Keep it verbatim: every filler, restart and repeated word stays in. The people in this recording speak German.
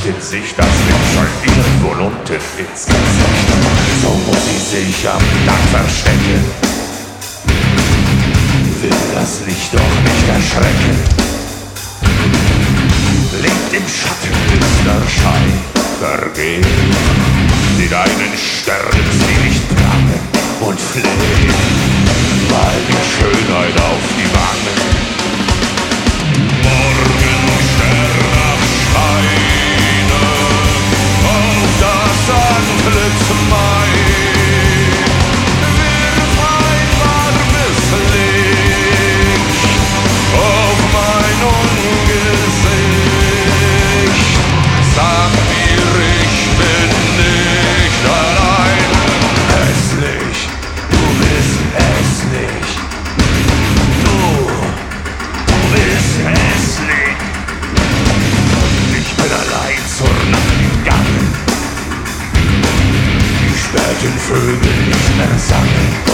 in sich, das Licht scheint irgendwo unten ins Gesicht. So muss sie sich am Dach verstecken, will das Licht doch nicht erschrecken. Liegt im Schatten, bis der Schein vergeht, sieht einen Stern sie nicht planen und fleht, mal die Schönheit auf die Wangen. Morgenstern am Scheine auf das Antlitz mein, wirf ein warmes Licht auf mein Ungesicht. Sag mir, ich bin nicht allein. Hässlich, du bist hässlich. Du, du bist hässlich. Ich bin allein zur Nacht gegangen. Die späten Vögel nicht mehr sangen.